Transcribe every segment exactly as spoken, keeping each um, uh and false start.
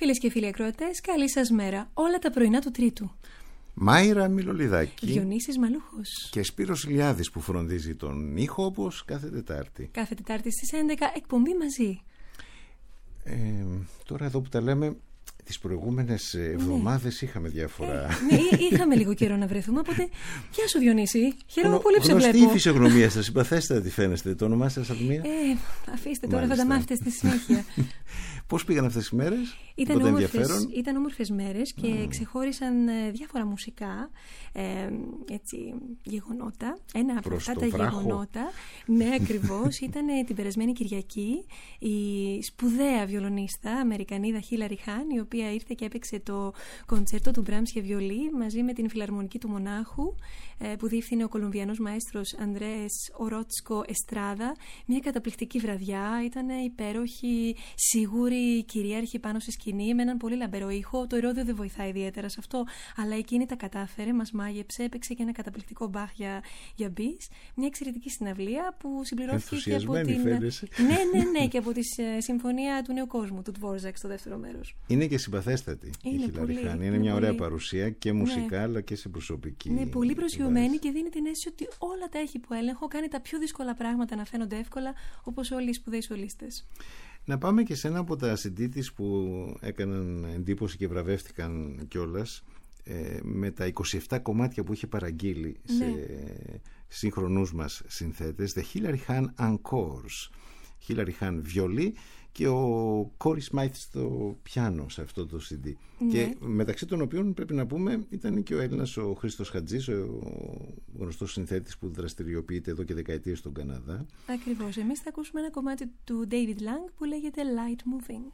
Φίλες και φίλοι ακροατές, καλή σας μέρα. Όλα τα πρωινά του Τρίτου. Μάιρα Μιλολιδάκη, Διονύσης Μαλούχος και Σπύρος Ηλιάδης που φροντίζει τον ήχο, όπως κάθε Τετάρτη. Κάθε Τετάρτη στις έντεκα, εκπομπή μαζί. ε, Τώρα εδώ που τα λέμε, τις προηγούμενες εβδομάδες ναι. είχαμε διάφορα ε, Ναι, είχαμε λίγο καιρό να βρεθούμε. Οπότε, γεια σου Διονύση. Χαίρομαι πολύ που σε βλέπω. βλέπω. Γνωστή η φυσιογνωμία σας, συμπαθέστατη φαίνεστε. Το όνομά σας από μία. Ε, αφήστε τώρα, θα τα μάθετε στη συνέχεια. Πώς πήγαν αυτές τις μέρες? Ήταν όμορφες, ήταν όμορφες μέρες και mm. ξεχώρισαν διάφορα μουσικά ε, έτσι, γεγονότα. Ένα από αυτά τα βράχο. γεγονότα, ναι ακριβώς, ήταν την περασμένη Κυριακή η σπουδαία βιολονίστα Αμερικανίδα Χίλαρι Χάν, η οποία ήρθε και έπαιξε το κοντσέρτο του Μπράμς για βιολί μαζί με την Φιλαρμονική του Μονάχου, ε, που διεύθυνε ο Κολομβιανός μαέστρος Ανδρέας Ορότσκο Εστράδα. Μια καταπληκτική βραδιά, ήταν υπέροχη, σίγουρη, κυρίαρχη πάνω σε σκηνή, με έναν πολύ λαμπερό ήχο. Το ηρώδιο δεν βοηθάει ιδιαίτερα σε αυτό, αλλά εκείνη τα κατάφερε, μας μάγεψε, έπαιξε και ένα καταπληκτικό μπαχ για, για μπις. Μια εξαιρετική συναυλία που συμπληρώθηκε και από την. Φαίνεσαι. Ναι, ναι, ναι, και από τη Συμφωνία του Νέου Κόσμου, του Τβόρζακ, στο δεύτερο μέρος. Είναι και συμπαθέστατη είναι η Χίλαρι Χάν. Είναι, είναι μια πολύ ωραία παρουσία και μουσικά, ναι. αλλά και σε προσωπική. Είναι πολύ προσγειωμένη και δίνει την αίσθηση ότι όλα τα έχει υπό έλεγχο, κάνει τα πιο δύσκολα πράγματα να φαίνονται εύκολα, όπως όλοι οι σπουδαίοι σολίστες. Να πάμε και σε ένα από τα σι ντι της που έκαναν εντύπωση και βραβεύτηκαν κιόλας, ε, με τα είκοσι επτά κομμάτια που είχε παραγγείλει ναι. σε σύγχρονους μας συνθέτες. The Χίλαρι Χάν Encores. Χίλαρι Χάν βιολί και ο Κόρι Σμάιθ στο πιάνο σε αυτό το σι ντι. Ναι. Και μεταξύ των οποίων πρέπει να πούμε ήταν και ο Έλληνας ο Χρήστος Χατζής, ο γνωστός συνθέτης που δραστηριοποιείται εδώ και δεκαετίες στον Καναδά. Ακριβώς. Εμείς θα ακούσουμε ένα κομμάτι του David Lang που λέγεται Light Moving.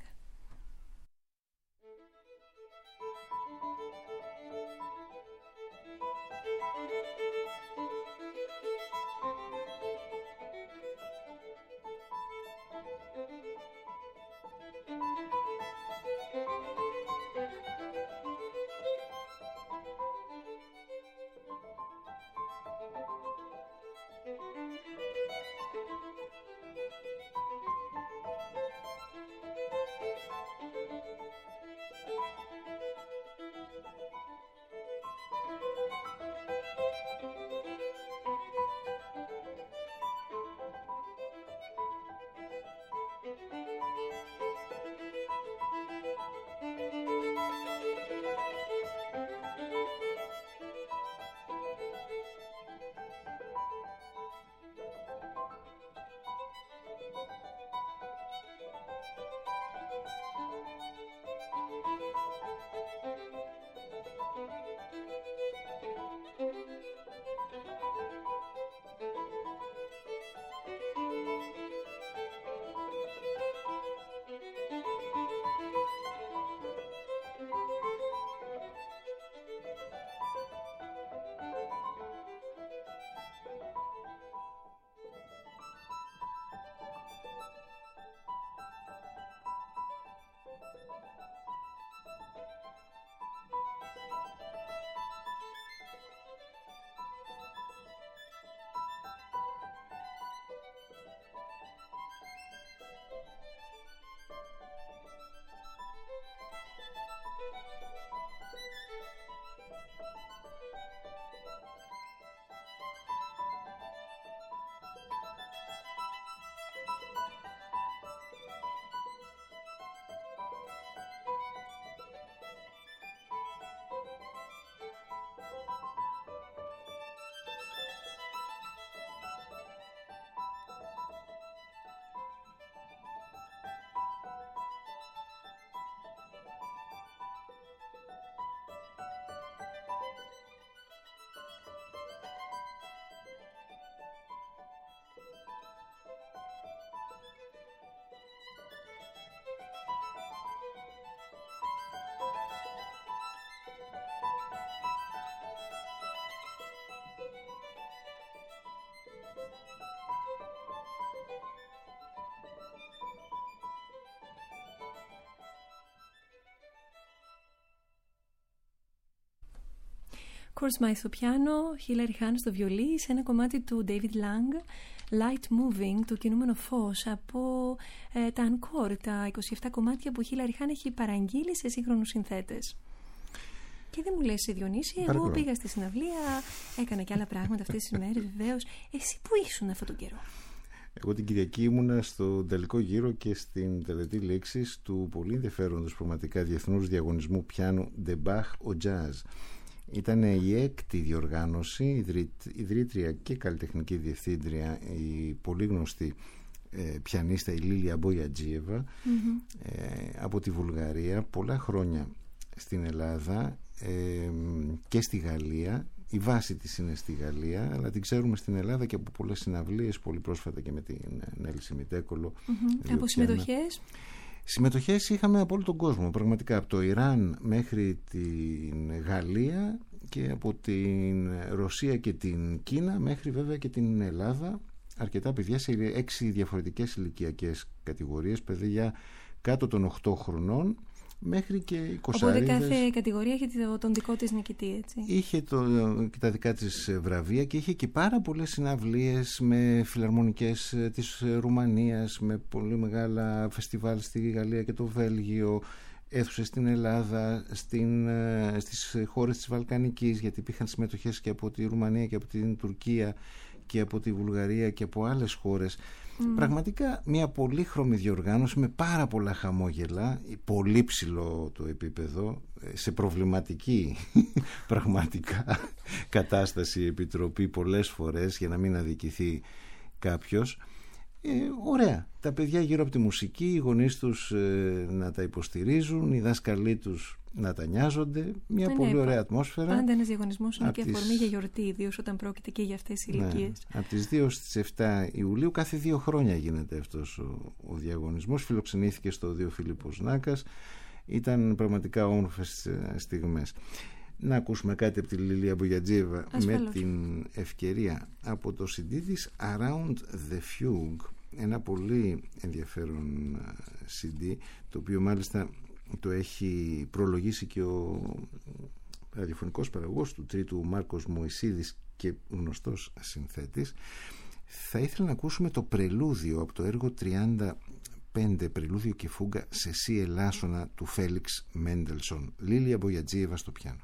Κόρι Σμάιθ στο πιάνο, Χίλαρι Χάν στο βιολί, σε ένα κομμάτι του David Lang, Light Moving, το κινούμενο φως, από ε, τα Encore, τα είκοσι επτά κομμάτια που η Χίλαρη Χάν έχει παραγγείλει σε σύγχρονους συνθέτες. Και δεν μου λες, Διονύση, εγώ Παρακαλώ. πήγα στη συναυλία, έκανα και άλλα πράγματα αυτές τις μέρες, βεβαίως. Εσύ που ήσουν αυτόν τον καιρό? Εγώ την Κυριακή ήμουνα στο τελικό γύρο και στην τελετή λήξης του πολύ ενδιαφέροντος πραγματικά διεθνούς διαγωνισμού πιάνου The Bach au Jazz. Ήταν η έκτη διοργάνωση, ιδρύτ, ιδρύτρια και καλλιτεχνική διευθύντρια η πολύ γνωστή ε, πιανίστα η Λίλια Μπογιατζίεβα, mm-hmm. ε, από τη Βουλγαρία, πολλά χρόνια στην Ελλάδα ε, και στη Γαλλία. Η βάση της είναι στη Γαλλία, αλλά την ξέρουμε στην Ελλάδα και από πολλές συναυλίες, πολύ πρόσφατα και με την Νέλη Σιμιτέκολο. Mm-hmm. Από συμμετοχές? Συμμετοχές είχαμε από όλο τον κόσμο, πραγματικά, από το Ιράν μέχρι την Γαλλία και από την Ρωσία και την Κίνα μέχρι βέβαια και την Ελλάδα. Αρκετά παιδιά σε έξι διαφορετικές ηλικιακές κατηγορίες, παιδιά κάτω των οκτώ χρονών μέχρι και είκοσι. Οπότε κάθε κατηγορία είχε τον δικό της νικητή, έτσι. Είχε το, και τα δικά της βραβεία και είχε και πάρα πολλές συναυλίες με φιλαρμονικές της Ρουμανίας, με πολύ μεγάλα φεστιβάλ στη Γαλλία και το Βέλγιο, αίθουσες στην Ελλάδα, στην, στις χώρες της Βαλκανικής, γιατί υπήρχαν συμμετοχές και από τη Ρουμανία και από την Τουρκία και από τη Βουλγαρία και από άλλες χώρες. Mm. Πραγματικά μια πολύχρωμη διοργάνωση με πάρα πολλά χαμόγελα, πολύ ψηλό το επίπεδο, σε προβληματική πραγματικά κατάσταση η Επιτροπή πολλές φορές για να μην αδικηθεί κάποιος. Ε, ωραία, τα παιδιά γύρω από τη μουσική, οι γονείς τους ε, να τα υποστηρίζουν, οι δάσκαλοι τους να τα νοιάζονται, μια ναι, πολύ ναι, ωραία ατμόσφαιρα. Πάντα ένας διαγωνισμός είναι και αφορμή τις... για γιορτή, ιδίως όταν πρόκειται και για αυτές τις ηλικίες. Ναι, από τις δύο στις επτά Ιουλίου, κάθε δύο χρόνια γίνεται αυτός ο, ο διαγωνισμός. Φιλοξενήθηκε στο Οδείο Φίλιππος Νάκας. Ήταν πραγματικά όμορφες στιγμές. Να ακούσουμε κάτι από τη Λίλια Μπογιατζίεβα με την ευκαιρία από το σι ντι της Around the Fugue, ένα πολύ ενδιαφέρον σι ντι, το οποίο μάλιστα το έχει προλογίσει και ο ραδιοφωνικός παραγωγός του τρίτου, Μάρκος Μωυσίδης, και γνωστός συνθέτης. Θα ήθελα να ακούσουμε το πρελούδιο από το έργο τριάντα πέντε, πρελούδιο και φούγκα σε σι ελάσσονα του Φέλιξ Μέντελσον. Λίλια Μπογιατζίεβα στο πιάνο.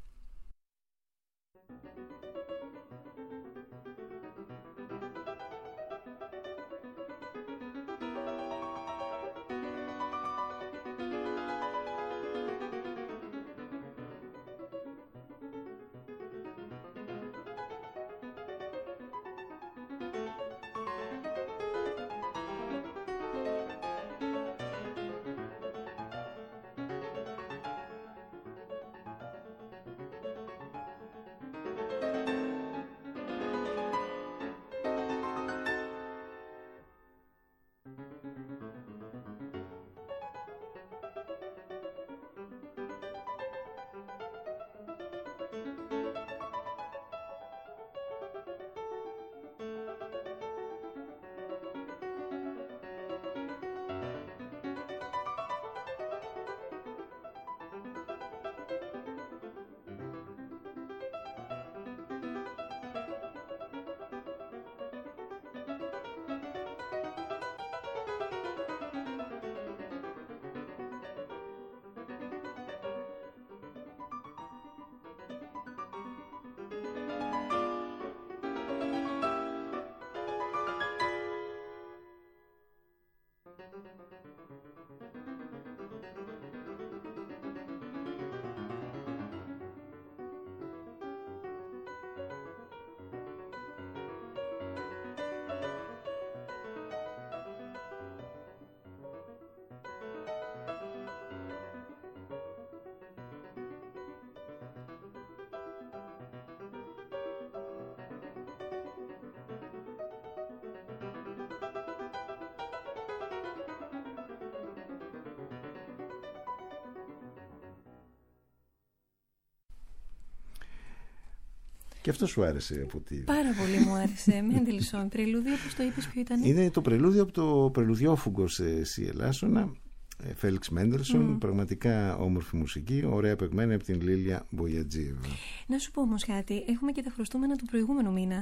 Και αυτό σου άρεσε από τη... Πάρα πολύ μου άρεσε. Μέντελσον, πρελούδιο, όπως το είπες, ποιο ήταν? Είναι το πρελούδιο από το πρελουδιόφουγκο σε σι ελάσσονα, Φέλιξ Μέντελσον. Mm. Πραγματικά όμορφη μουσική, ωραία παιγμένη από την Λίλια Μπογιατζίεβα. Να σου πω όμως κάτι, έχουμε και τα χρωστούμενα του προηγούμενου μήνα.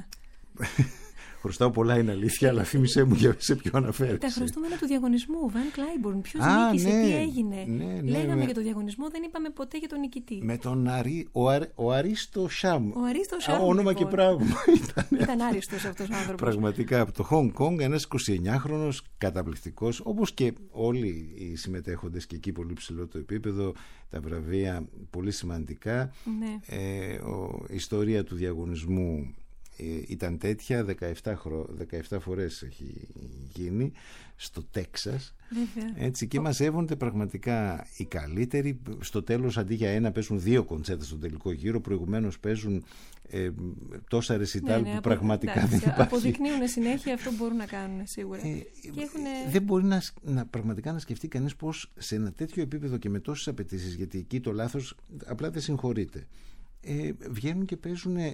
Χρωστάω πολλά, είναι αλήθεια, αλλά θύμισέ μου για σε ποιο αναφέρεσαι. Τα χρωστούμενα του διαγωνισμού, Van Cliburn. Ποιος νίκησε, ναι, τι έγινε. Ναι, ναι, Λέγαμε με... για τον διαγωνισμό, δεν είπαμε ποτέ για τον νικητή. Με τον Αρί... ο, Αρ... ο Αρίστο Σαμ. Ο Αρίστο Σαμ. Όνομα λοιπόν. Και πράγμα. Ήταν, Ήταν άριστος αυτός ο άνθρωπος. Πραγματικά από το Hong Kong, ένας εικοσιεννιάχρονος καταπληκτικός, όπως και όλοι οι συμμετέχοντες και εκεί πολύ ψηλό το επίπεδο, τα βραβεία πολύ σημαντικά. Ναι. Ε, ο, η ιστορία του διαγωνισμού ήταν τέτοια, δεκαεπτά, χρο... δεκαεπτά φορές έχει γίνει στο Τέξας. Έτσι, και μαζεύονται πραγματικά οι καλύτεροι. Στο τέλος, αντί για ένα, παίζουν δύο κοντσέρτα στον τελικό γύρο. Προηγουμένως παίζουν ε, τόσα ρεσιτάλ, ναι, ναι, που απο... πραγματικά εντάξει, δεν υπάρχει. Αποδεικνύουν συνέχεια αυτό που μπορούν να κάνουν σίγουρα. Ε, και έχουνε... Δεν μπορεί να, να, πραγματικά να σκεφτεί κανείς πως σε ένα τέτοιο επίπεδο και με τόσες απαιτήσεις, γιατί εκεί το λάθος απλά δεν συγχωρείται. Ε, βγαίνουν και παίζουν ε,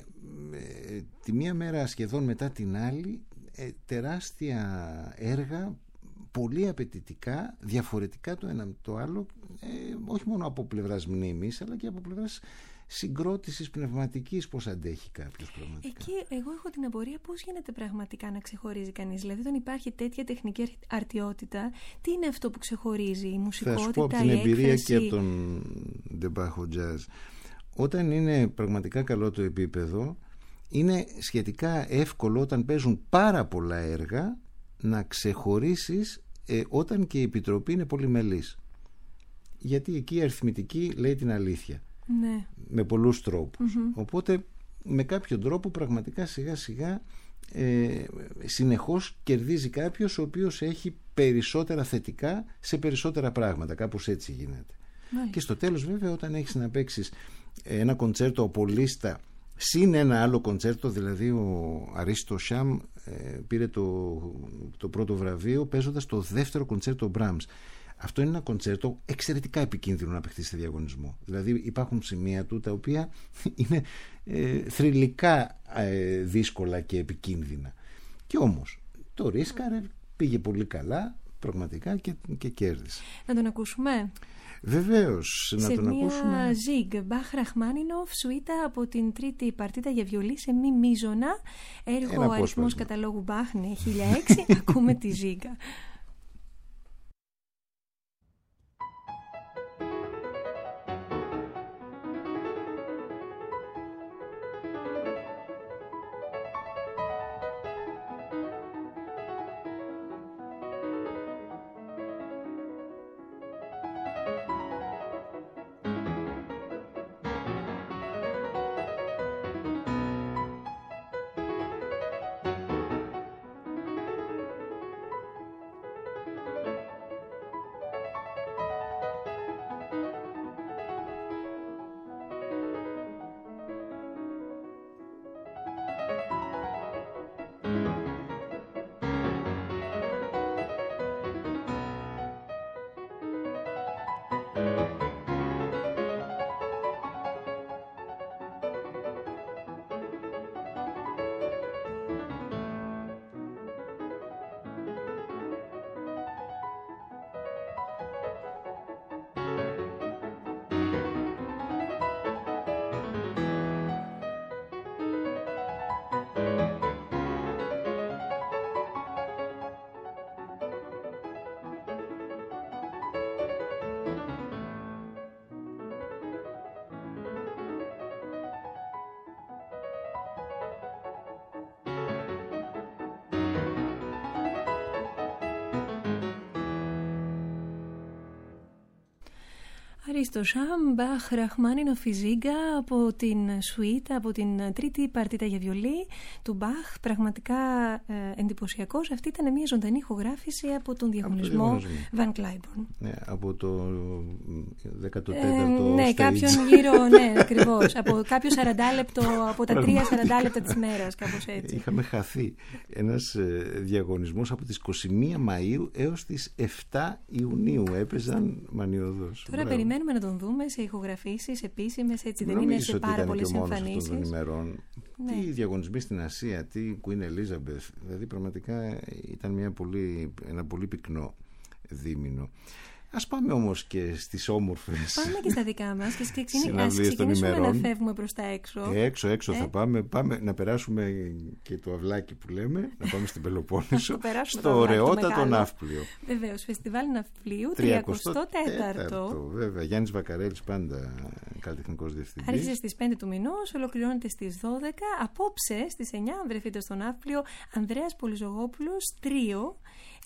ε, τη μία μέρα σχεδόν μετά την άλλη ε, τεράστια έργα, πολύ απαιτητικά, διαφορετικά το ένα με το άλλο, ε, όχι μόνο από πλευράς μνήμης αλλά και από πλευράς συγκρότησης πνευματικής, πώς αντέχει κάποιος πραγματικά. Εκεί εγώ έχω την απορία πώς γίνεται πραγματικά να ξεχωρίζει κανείς. Δηλαδή όταν υπάρχει τέτοια τεχνική αρτιότητα, τι είναι αυτό που ξεχωρίζει, η μουσικότητα, θα σου πω από την εμπειρία έκφραση... και από τον Ντεμπάχο Jazz. Όταν είναι πραγματικά καλό το επίπεδο, είναι σχετικά εύκολο όταν παίζουν πάρα πολλά έργα να ξεχωρίσεις ε, όταν και η επιτροπή είναι πολυμελής. Γιατί εκεί η αριθμητική λέει την αλήθεια. Ναι. Με πολλούς τρόπους. Mm-hmm. Οπότε με κάποιο τρόπο πραγματικά σιγά σιγά ε, συνεχώς κερδίζει κάποιος ο οποίος έχει περισσότερα θετικά σε περισσότερα πράγματα. Κάπως έτσι γίνεται. Μάλιστα. Και στο τέλος βέβαια όταν έχεις να παίξεις ένα κοντσέρτο από λίστα συν ένα άλλο κοντσέρτο, δηλαδή ο Αρίστο Σαμ ε, πήρε το, το πρώτο βραβείο παίζοντας το δεύτερο κοντσέρτο Brahms. Αυτό είναι ένα κοντσέρτο εξαιρετικά επικίνδυνο να παιχτεί σε διαγωνισμό. Δηλαδή υπάρχουν σημεία του τα οποία είναι ε, θρυλικά ε, δύσκολα και επικίνδυνα. Και όμως το ρίσκαρε, πήγε πολύ καλά πραγματικά και, και κέρδισε. Να τον ακούσουμε. Βεβαίως, να τον ακούσουμε. Σε μια ζίγκ Μπαχ Ραχμάνινοφ, σουίτα από την τρίτη παρτίτα για βιολί σε μη μείζωνα, έργο αριθμός καταλόγου Μπαχ, ναι, χίλια έξι. Ακούμε τη ζίγκα. Αρίστο Σαμ, Μπαχ Ραχμάνινοφ, ζίγκα από την σουίτα, από την τρίτη παρτίτα για βιολί του Μπαχ. Πραγματικά ε, εντυπωσιακός. Αυτή ήταν μια ζωντανή ηχογράφηση από τον διαγωνισμό Van Cliburn. Ναι, από το δέκατο τέταρτο ε, ναι, stage. κάποιον γύρω, ναι, ακριβώς. Από κάποιο σαράντα λεπτό, από τα τρία σαράντα λεπτά της μέρας, κάπως έτσι. Είχαμε χαθεί. Ένας ε, διαγωνισμός από τις είκοσι μία Μαΐου έως τις εφτά Ιουνίου έπαιζαν μανιωδώς. Τώρα Μπράβο. Περιμένουμε να τον δούμε σε ηχογραφήσεις επίσημες, έτσι δεν είναι σε πάρα πολλές εμφανίσεις. Των ημερών. Ναι. Τι διαγωνισμοί στην Ασία, τι Queen Elizabeth, δηλαδή πραγματικά ήταν μια πολύ, ένα πολύ πυκνό δίμηνο. Ας πάμε όμως και στις όμορφες. Πάμε και στα δικά μας και ας ξεκινήσουμε να φεύγουμε προς τα έξω. Έξω, έξω ε? θα πάμε, πάμε να περάσουμε και το αυλάκι που λέμε, να πάμε στην Πελοπόννησο, στο ωραιότατο Ναύπλιο. Βεβαίως, φεστιβάλ Ναυπλίου, τριακοστό τέταρτο. Βέβαια, Γιάννης Βακαρέλης, πάντα καλλιτεχνικός διευθυντής. Άρχισε στις πέντε του μηνός, ολοκληρώνεται στις δώδεκα. Απόψε στις εννιά βρεθείτε στο Ναύπλιο Ανδρέας Πολυζωγόπουλος, τρίο,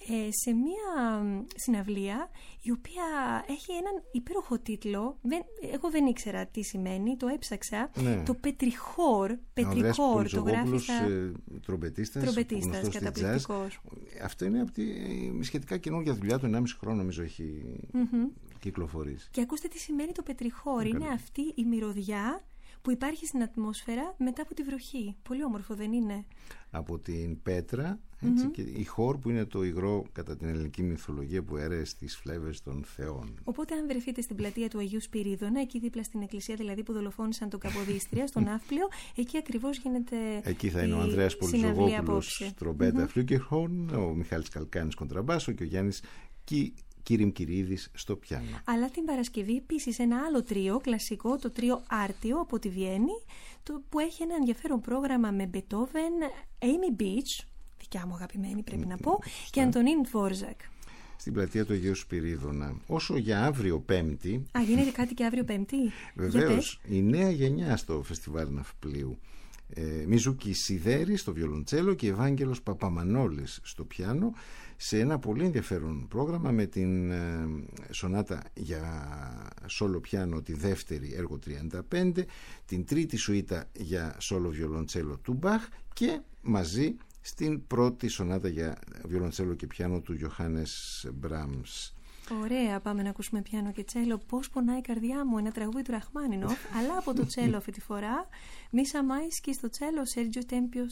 σε μια συναυλία η οποία έχει έναν υπέροχο τίτλο. Δεν, εγώ δεν ήξερα τι σημαίνει, το έψαξα. Ναι. Το Πετριχόρ. Πετριχόρ το γράφει στα... ε, τρομπετίστας, τρομπετίστας καταπληκτικός. Αυτό είναι από τη σχετικά καινούργια δουλειά του, ενάμιση χρόνο νομίζω έχει mm-hmm. κυκλοφορήσει. Και ακούστε τι σημαίνει το Πετριχόρ. Είναι καλά. Αυτή η μυρωδιά που υπάρχει στην ατμόσφαιρα μετά από τη βροχή. Πολύ όμορφο, δεν είναι? Από την πέτρα, έτσι, mm-hmm. και η χόρ που είναι το υγρό κατά την ελληνική μυθολογία που έρεε στις φλέβες των θεών. Οπότε αν βρεθείτε στην πλατεία του Αγίου Σπυρίδωνα, εκεί δίπλα στην εκκλησία δηλαδή που δολοφόνησαν τον Καποδίστρια, στο Ναύπλιο, εκεί ακριβώς γίνεται. Εκεί θα είναι ο Ανδρέας Πολυζωγόπουλος τρομπέτα, mm-hmm. φλούκερχορν, ο Μιχάλης Καλκάνης κοντραμπάσο και ο Γιάννης Κι... Κύριμ Κυρίδης στο πιάνο. Αλλά την Παρασκευή επίσης ένα άλλο τρίο, κλασικό, το τρίο Άρτιο από τη Βιέννη, το, που έχει ένα ενδιαφέρον πρόγραμμα με Μπετόβεν, Amy Beach, δικιά μου αγαπημένη πρέπει να πω, mm, και Αντωνίν Δβόρζακ. Στην πλατεία του Αγίου Σπυρίδωνα. Όσο για αύριο Πέμπτη. Α, γίνεται κάτι και αύριο Πέμπτη? Βεβαίως, η νέα γενιά στο φεστιβάλ Ναυπλίου. Ε, Μιζούκη Σιδέρη στο βιολοντσέλο και Ευάγγελος Παπαμανόλης στο πιάνο, σε ένα πολύ ενδιαφέρον πρόγραμμα με την ε, σονάτα για σόλο πιάνο τη δεύτερη, έργο τριάντα πέντε, την τρίτη σουίτα για σόλο βιολοντσέλο του Μπαχ και μαζί στην πρώτη σονάτα για βιολοντσέλο και πιάνο του Γιωχάνες Μπράμς. Ωραία, πάμε να ακούσουμε πιάνο και τσέλο. Πώς πονάει η καρδιά μου, ένα τραγούδι του Ραχμάνινοφ, αλλά από το τσέλο αυτή τη φορά. Μίσα Μάισκι στο τσέλο, Σέργιο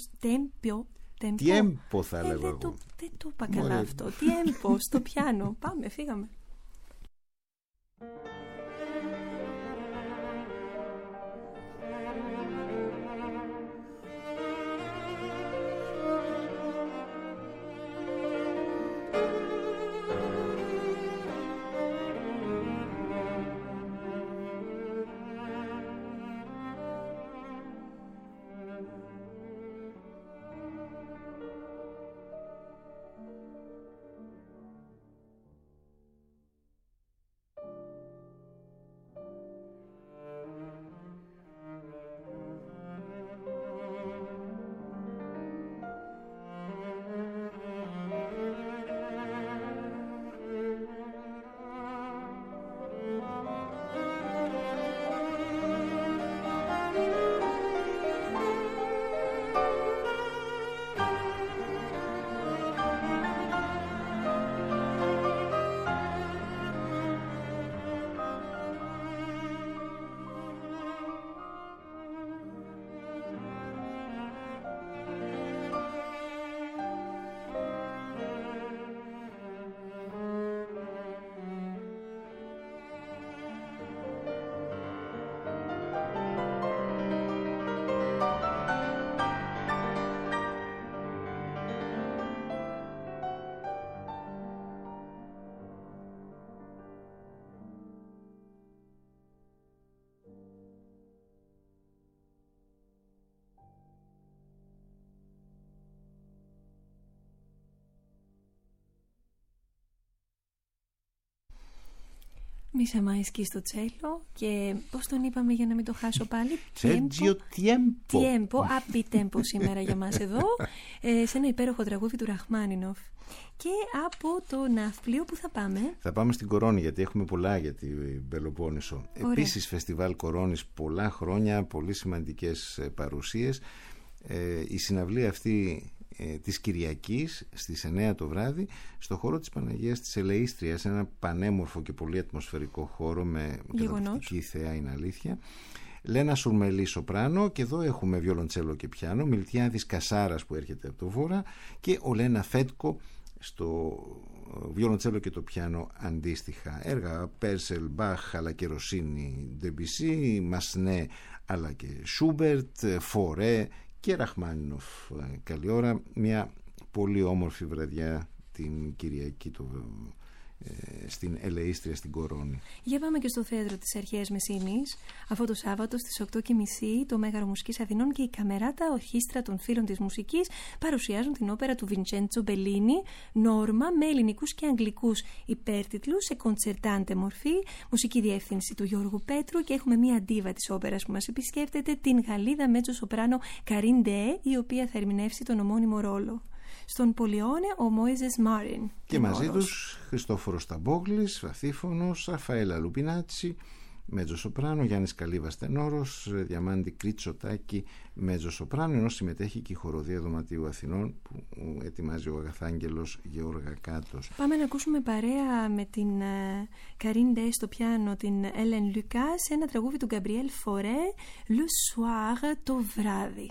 Τέμπιο. Tiempo θα ε, λέγω δεν, εγώ. το, δεν το είπα καλά αυτό. Tiempo στο πιάνο. Πάμε, φύγαμε. Μίσα Μάισκι στο τσέλο και πώς τον είπαμε για να μην το χάσω πάλι? Sergio Tiempo. Tiempo, happy tempo σήμερα για μας εδώ, ε, σε ένα υπέροχο τραγούδι του Ραχμάνινοφ. Και από το Ναύπλιο που θα πάμε? Θα πάμε στην Κορώνη, γιατί έχουμε πολλά για την Πελοπόννησο. Επίσης φεστιβάλ Κορώνης, πολλά χρόνια, πολύ σημαντικές παρουσίες. Ε, η συναυλία αυτή ε, της Κυριακής στις εννιά το βράδυ στο χώρο της Παναγίας της Ελεΐστριας, ένα πανέμορφο και πολύ ατμοσφαιρικό χώρο με καταπληκτική θέα, είναι αλήθεια. Λένα Σουρμελή σοπράνο, και εδώ έχουμε βιολοντσέλο και πιάνο, Μιλτιάδης Κασάρας που έρχεται από το Βόρα και ο Λένα Φέτκο στο βιολοντσέλο και το πιάνο αντίστοιχα. Έργα Πέρσελ, Μπαχ αλλά και Ροσίνι, Ντεμπισί, Μασνέ αλλά και Σούμπερτ, Φορέ και Ραχμάνινοφ. Καλή ώρα, μια πολύ όμορφη βραδιά την Κυριακή το στην Ελεΐστρια, στην Κορώνη. Για πάμε και στο θέατρο της Αρχαίας Μεσίνης. Αυτό το Σάββατο στις οκτώ και μισή το Μέγαρο Μουσικής Αθηνών και η Καμεράτα Ορχήστρα των Φίλων της Μουσικής παρουσιάζουν την όπερα του Βιντσέντσο Μπελίνι, Νόρμα, με ελληνικούς και αγγλικούς υπέρτιτλους σε κοντσερτάντε μορφή, μουσική διεύθυνση του Γιώργου Πέτρου, και έχουμε μία ντίβα της όπερας που μας επισκέπτεται, την Γαλλίδα μέτσο σοπράνο Καρίν Ντεέ, η οποία θα ερμηνεύσει τον ομώνυμο ρόλο. Στον Πολιόνε ο Μόιζες Μάριν. Και μαζί τους Χριστόφορος Ταμπόγλης, βαθύφωνος, Ραφαέλα Λουπινάτσι, μέτζο σοπράνο, Γιάννης Καλύβας τενόρος, Διαμάντη Κρίτσοτάκη, μέτζο σοπράνο, ενώ συμμετέχει και η χοροδία Δωματίου Αθηνών που ετοιμάζει ο Αγαθάγγελος Γεωργακάτος. Πάμε να ακούσουμε παρέα με την Καρίν Ντέ στο πιάνο την Έλεν Λουκά σε ένα τραγούδι του Γκαμπριέλ Φορέ, Le Soir, το βράδυ.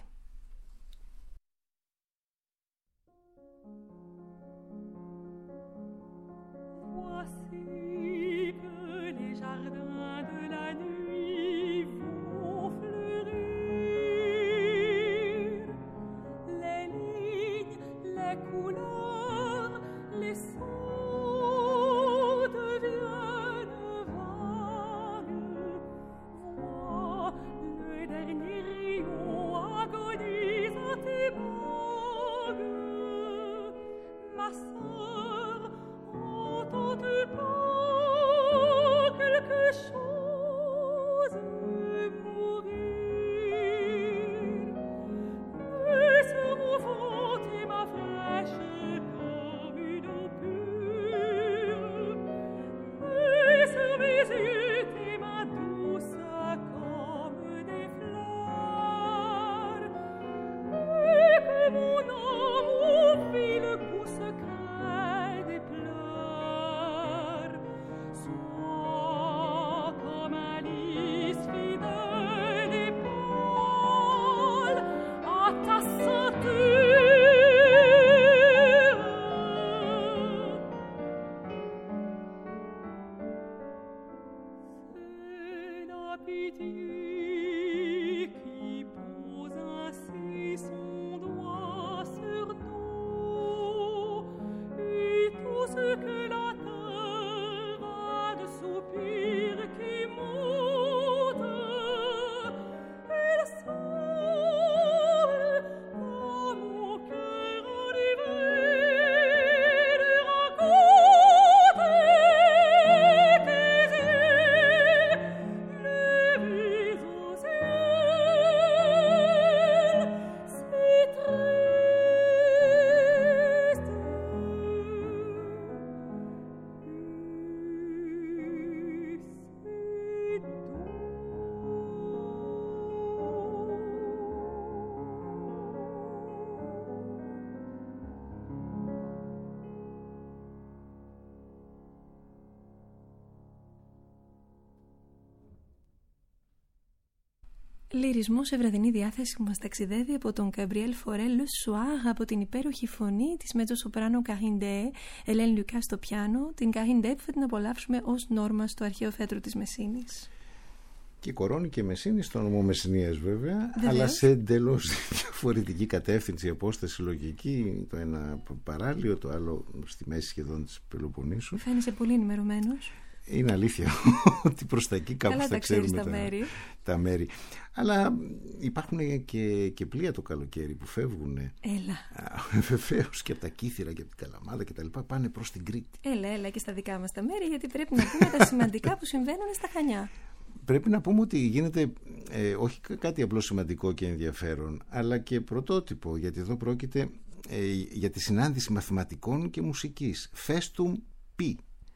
Λυρισμό σε βραδινή διάθεση που μας ταξιδεύει από τον Γκαμπριέλ Φορέ, Le Soir, από την υπέροχη φωνή της μέτζο σοπράνο Καρίν Ντεέ, Ελέν Λουκά στο πιάνο, την Καρίν Ντεέ που θα την απολαύσουμε ως Νόρμα στο Αρχαίο Θέατρο της Μεσίνης. Και Κορώνη και Μεσίνη στο νομό Μεσσηνίας βέβαια, βέβαια, αλλά σε εντελώς διαφορετική κατεύθυνση, απόσταση λογική, το ένα παράλιο, το άλλο στη μέση σχεδόν της Πελοποννήσου. Φαίνεσαι πολύ ενημερωμένος. Είναι αλήθεια ότι προς τα εκεί κάπου θα ξέρουμε τα, τα, μέρη. τα μέρη. Αλλά υπάρχουν και, και πλοία το καλοκαίρι που φεύγουν. Έλα. Βεβαίως, και από τα Κύθυρα και από την Καλαμάδα και τα λοιπά, πάνε προς την Κρήτη. Έλα, έλα και στα δικά μας τα μέρη, γιατί πρέπει να πούμε τα σημαντικά που συμβαίνουν στα Χανιά. Πρέπει να πούμε ότι γίνεται ε, όχι κάτι απλώς σημαντικό και ενδιαφέρον, αλλά και πρωτότυπο, γιατί εδώ πρόκειται ε, για τη συνάντηση μαθηματικών και μουσικής. Festum Pi.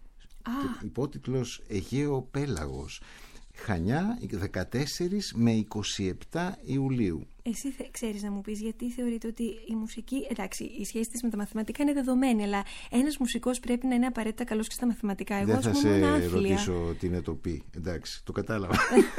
Ah. Υπότιτλος Αιγαίο Πέλαγος. Χανιά δεκατέσσερις με είκοσι επτά Ιουλίου. Εσύ θε, ξέρεις να μου πεις γιατί θεωρείτε ότι η μουσική, εντάξει, η σχέση της με τα μαθηματικά είναι δεδομένη, αλλά ένας μουσικός πρέπει να είναι απαραίτητα καλός και στα μαθηματικά. Εγώ, δεν θα σε ρωτήσω τι είναι το πι, εντάξει, το κατάλαβα.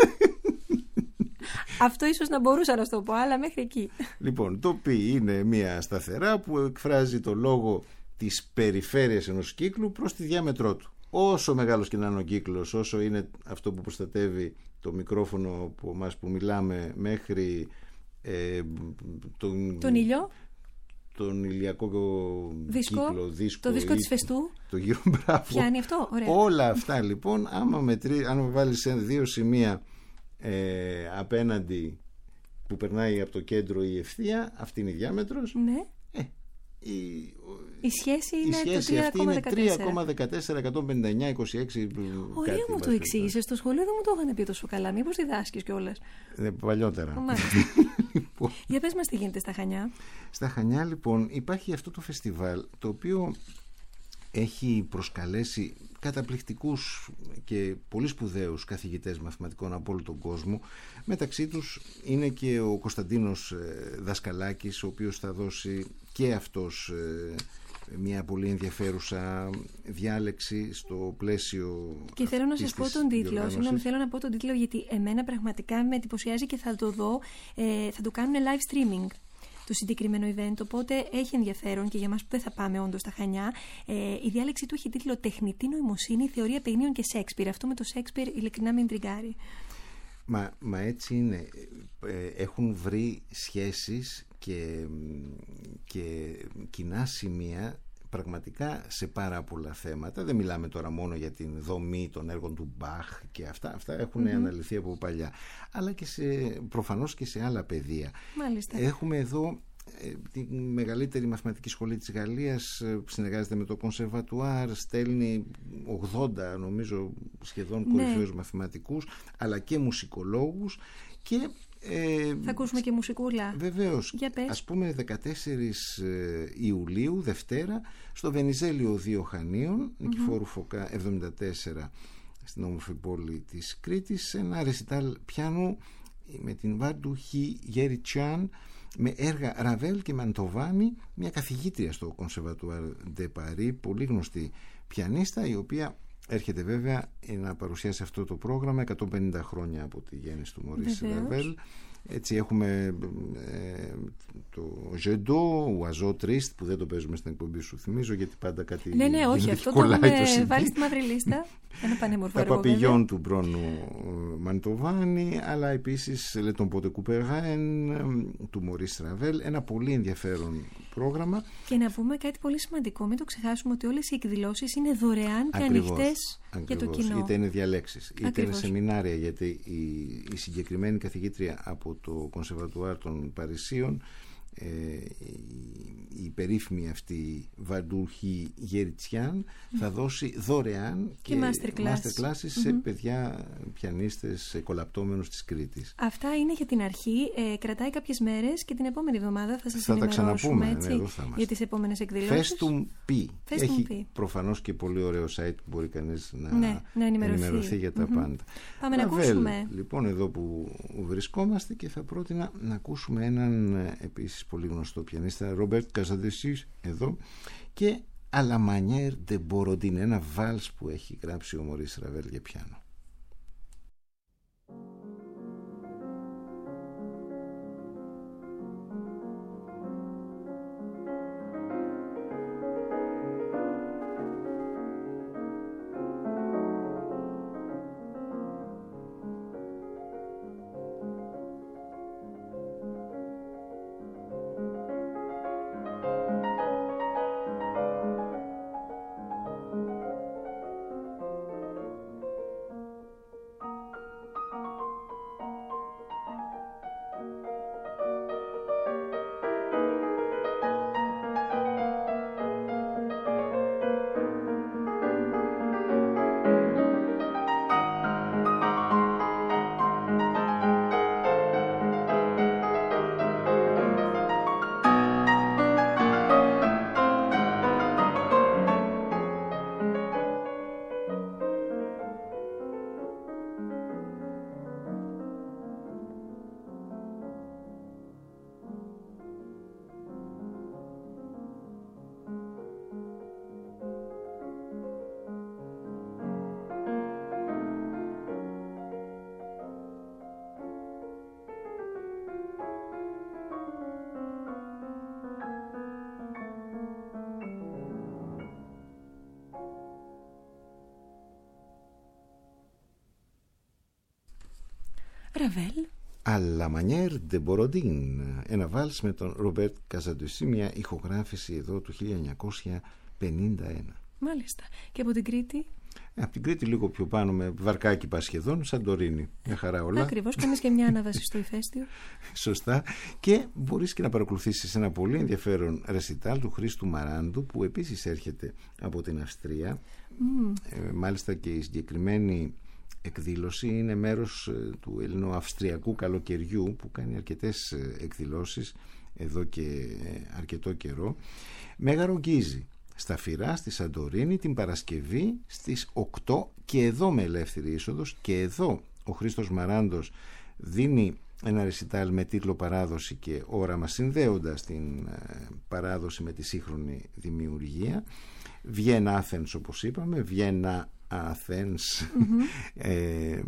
Αυτό ίσως να μπορούσα να το πω, αλλά μέχρι εκεί. Λοιπόν, το πι είναι μια σταθερά που εκφράζει το λόγο της περιφέρειας ενός κύκλου προς τη διάμετρό του. Όσο μεγάλος και να είναι ο κύκλος, όσο είναι αυτό που προστατεύει το μικρόφωνο από εμάς που μιλάμε μέχρι ε, τον, τον ήλιο, τον ηλιακό δίσκο, κύκλο, δίσκο, το δίσκο της Φεστού. Το γύρο, μπράβο. Πιάνει αυτό, ωραία. Όλα αυτά λοιπόν, άμα, μετρή, άμα βάλεις δύο σημεία ε, απέναντι που περνάει από το κέντρο η ευθεία, αυτή είναι η διάμετρος. Ναι. Ε, η, η σχέση είναι η σχέση το αυτή είναι τρία κόμμα δεκατέσσερα εκατόν πενήντα εννιά είκοσι έξι. Ωραία μου το εξήγησες. Στο σχολείο δεν μου το είχαν πει τόσο καλά. Μήπως διδάσκεις κιόλας? Ε, παλιότερα. Λοιπόν. Για πες μας τι γίνεται στα Χανιά. Στα Χανιά λοιπόν υπάρχει αυτό το φεστιβάλ, το οποίο έχει προσκαλέσει καταπληκτικούς και πολύ σπουδαίους καθηγητές μαθηματικών από όλο τον κόσμο. Μεταξύ τους είναι και ο Κωνσταντίνος Δασκαλάκης, ο οποίος θα δώσει και αυτός μια πολύ ενδιαφέρουσα διάλεξη στο πλαίσιο. Και θέλω να σας πω τον τίτλο. Συγγνώμη, θέλω να πω τον τίτλο, γιατί εμένα πραγματικά με εντυπωσιάζει και θα το δω. Ε, θα το κάνουν live streaming το συγκεκριμένο event, οπότε έχει ενδιαφέρον και για μας που δεν θα πάμε όντως στα Χανιά. Ε, η διάλεξη του έχει τίτλο «Τεχνητή νοημοσύνη, θεωρία παιχνίων και Σέξπιρ». Αυτό με το Σέξπιρ ειλικρινά με ιντριγκάρει. Μα, μα έτσι είναι. Ε, έχουν βρει σχέσεις και, και κοινά σημεία πραγματικά σε πάρα πολλά θέματα. Δεν μιλάμε τώρα μόνο για την δομή των έργων του Μπαχ και αυτά. Αυτά έχουν mm-hmm. αναλυθεί από παλιά. Αλλά και σε, προφανώς και σε άλλα πεδία. Μάλιστα. Έχουμε εδώ ε, τη μεγαλύτερη μαθηματική σχολή της Γαλλίας, ε, συνεργάζεται με το Κονσερβατουάρ, στέλνει ογδόντα νομίζω σχεδόν ναι. κορυφαίους μαθηματικούς, αλλά και μουσικολόγους και Ε, θα ακούσουμε και μουσικούλα. Βεβαίως. Ας πούμε δεκατέσσερις Ιουλίου, Δευτέρα, στο Βενιζέλιο δύο Χανίων, mm-hmm. Νικηφόρου Φωκά εβδομήντα τέσσερα, στην όμορφη πόλη της Κρήτης, ένα ρεσιτάλ πιάνου με την Βάρντου Χι Γέριτσιάν, με έργα Ραβέλ και Μαντοβάνι, μια καθηγήτρια στο Κονσερβατουάρ ντε Παρί, πολύ γνωστή πιανίστα, η οποία έρχεται βέβαια να παρουσιάσει αυτό το πρόγραμμα εκατόν πενήντα χρόνια από τη γέννηση του Μωρίς Ραβέλ. Έτσι έχουμε ε, το Ζεντό, ο Αζό Τρίστ, που δεν το παίζουμε στην εκπομπή σου, θυμίζω, γιατί πάντα κάτι. Ναι, ναι, όχι, αυτό το έχουμε βάλει στη μαύρη λίστα. Ένα πανέμορφο έργο. Τα Παπηγιόν του Μπρόνου Μαντοβάνι, αλλά επίσης Le Tombeau de Couperin του Μωρίς Ραβέλ. Ένα πολύ ενδιαφέρον πρόγραμμα. Και να πούμε κάτι πολύ σημαντικό, μην το ξεχάσουμε, ότι όλες οι εκδηλώσεις είναι δωρεάν και ανοιχτές για το κοινό. Είτε είναι διαλέξεις, είτε Ακριβώς. είναι σεμινάρια, γιατί η, η συγκεκριμένη καθηγήτρια από το Κονσερβατουάρ των Παρισίων, ε, η, η περίφημη αυτή Βαντούρχη Γεριτσιάν, mm. θα δώσει δωρεάν και, και masterclass classes σε mm-hmm. παιδιά πιανίστες κολαπτώμενους της Κρήτης. Αυτά είναι για την αρχή, ε, κρατάει κάποιες μέρες και την επόμενη εβδομάδα θα σας θα ενημερώσουμε τα ξαναπούμε, έτσι, ναι, εδώ θα για τις επόμενες εκδηλώσεις. Festum P. Έχει P. προφανώς και πολύ ωραίο site που μπορεί κανείς να, ναι, να ενημερωθεί. ενημερωθεί για τα mm-hmm. πάντα. Πάμε να ακούσουμε. Λοιπόν, εδώ που βρισκόμαστε, και θα πρότεινα να ακούσουμε έναν επίσης πολύ γνωστό πιανίστα, Ρόμπερτ Καζαντεσίς, εδώ, και à la manière de Borodin, ένα βάλς που έχει γράψει ο Μωρίς Ραβέλ για πιάνο. Ραβέλ, À la manière de Borodin, ένα βάλς με τον Ρομπέρτ Καζαντουσί, μια ηχογράφηση εδώ του χίλια εννιακόσια πενήντα ένα. Μάλιστα. Και από την Κρήτη? Από την Κρήτη λίγο πιο πάνω, με βαρκάκι πα σχεδόν, Σαντορίνη. Μια χαρά όλα. Ακριβώς, κάνεις και μια ανάβαση στο ηφαίστειο. Σωστά. Και μπορείς και να παρακολουθήσεις ένα πολύ ενδιαφέρον ρεσιτάλ του Χρήστου Μαράντου, που επίσης έρχεται από την Αυστρία. Mm. Ε, μάλιστα και η συγκεκριμένη εκδήλωση είναι μέρος του ελληνοαυστριακού καλοκαιριού, που κάνει αρκετές εκδηλώσεις εδώ και αρκετό καιρό. Μέγαρο Γκίζη στα Φυρά, στη Σαντορίνη, την Παρασκευή στις οκτώ, και εδώ με ελεύθερη είσοδος. Και εδώ ο Χρήστος Μαράντος δίνει ένα ρεσιτάλ με τίτλο «Παράδοση και όραμα», συνδέοντας την παράδοση με τη σύγχρονη δημιουργία. Βιέννα Άθενς, όπως είπαμε, Βιέννα Athens, mm-hmm. ε,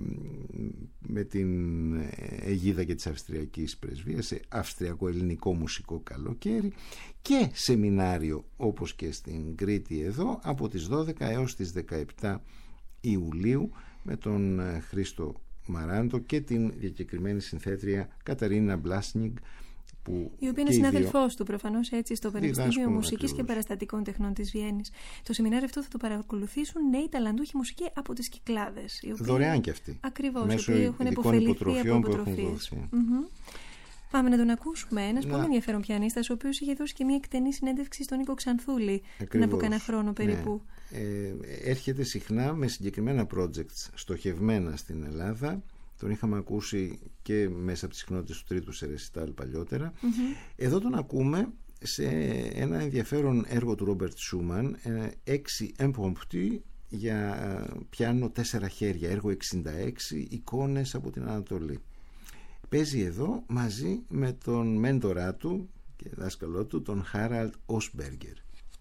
με την αιγίδα και της Αυστριακής Πρεσβείας, σε αυστριακό-ελληνικό μουσικό καλοκαίρι, και σεμινάριο όπως και στην Κρήτη εδώ από τις δώδεκα έως τις δεκαεπτά Ιουλίου με τον Χρήστο Μαράντο και την διακεκριμένη συνθέτρια Καταρίνα Μπλάσνιγκ, που η οποία είναι συνάδελφός του προφανώς, έτσι, στο Πανεπιστήμιο Μουσικής και Παραστατικών Τεχνών της Βιέννης. Το σεμινάριο αυτό θα το παρακολουθήσουν νέοι ταλαντούχοι μουσικοί από τις Κυκλάδες. Οι οποίοι... Δωρεάν και αυτοί. Ακριβώς, οι οποίοι έχουν υποφεληθεί από υποτροφίες. Mm-hmm. Πάμε να τον ακούσουμε. Ένας πολύ ενδιαφέρον πιανίστας, ο οποίος είχε δώσει και μια εκτενή συνέντευξη στον Νίκο Ξανθούλη πριν από κανένα χρόνο περίπου. Ναι. Ε, έρχεται συχνά με συγκεκριμένα projects στοχευμένα στην Ελλάδα. Τον είχαμε ακούσει και μέσα από τις συχνότητες του τρίτου σε ρεσιτάλ παλιότερα. Mm-hmm. Εδώ τον ακούμε σε ένα ενδιαφέρον έργο του Ρόμπερτ Σούμαν, έξι impromptu για πιάνο τέσσερα χέρια, έργο εξήντα έξι, εικόνες από την Ανατολή. Παίζει εδώ μαζί με τον μέντορά του και δάσκαλό του, τον Χάραλτ Όσμπεργκερ.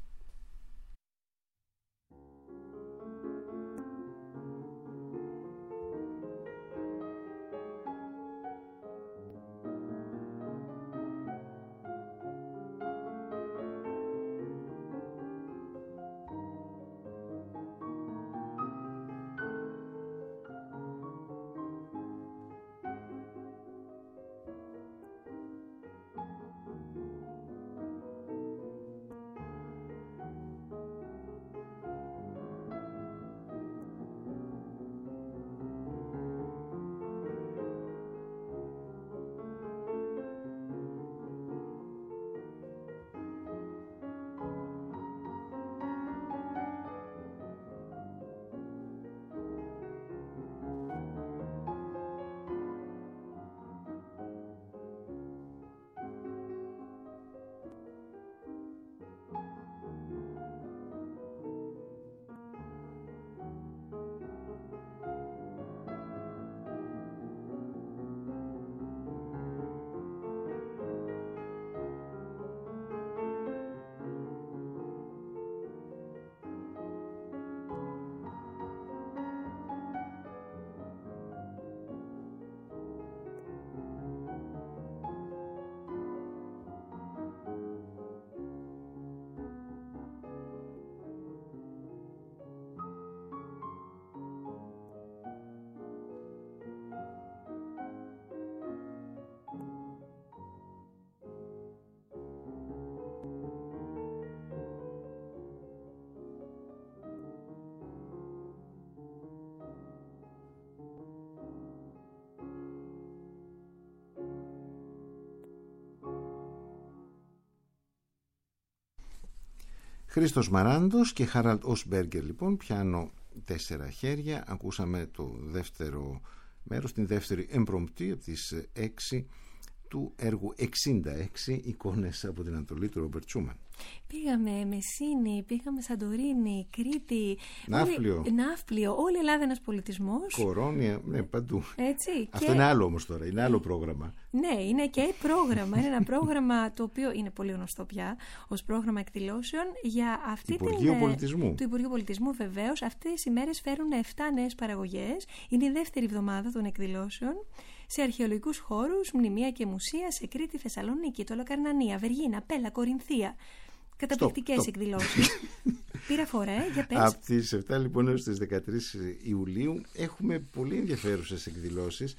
Χρήστος Μαράντος και Χάραλτ Όσμπεργκερ, λοιπόν, πιάνο τέσσερα χέρια. Ακούσαμε το δεύτερο μέρος, την δεύτερη impromptu από τις έξι του έργου εξήντα έξι, εικόνες από την Ανατολή, του Ρόμπερτ Σούμαν. Πήγαμε Μεσίνη, πήγαμε Σαντορίνη, Κρήτη, Ναύπλιο. Όλη, Ναύπλιο, όλη η Ελλάδα ένας πολιτισμός. Κορώνια, ναι, παντού. Έτσι, αυτό και... είναι άλλο όμως τώρα, είναι άλλο πρόγραμμα. Ναι, είναι και πρόγραμμα. Είναι ένα πρόγραμμα το οποίο είναι πολύ γνωστό πια ως πρόγραμμα εκδηλώσεων για αυτή του την. Υπουργείου Πολιτισμού. Του Υπουργείου Πολιτισμού, βεβαίως. Αυτές οι μέρες φέρουν επτά νέες παραγωγές. Είναι η δεύτερη εβδομάδα των εκδηλώσεων. Σε αρχαιολογικούς χώρους, μνημεία και μουσεία, σε Κρήτη, Θεσσαλονίκη, Τολοκαρνανία, Βεργίνα, Πέλα, Κορινθία. Καταπληκτικές εκδηλώσεις. Πήρα φορέ, για πες. Από τις επτά λοιπόν έως τις δεκατρείς Ιουλίου έχουμε πολύ ενδιαφέρουσες εκδηλώσεις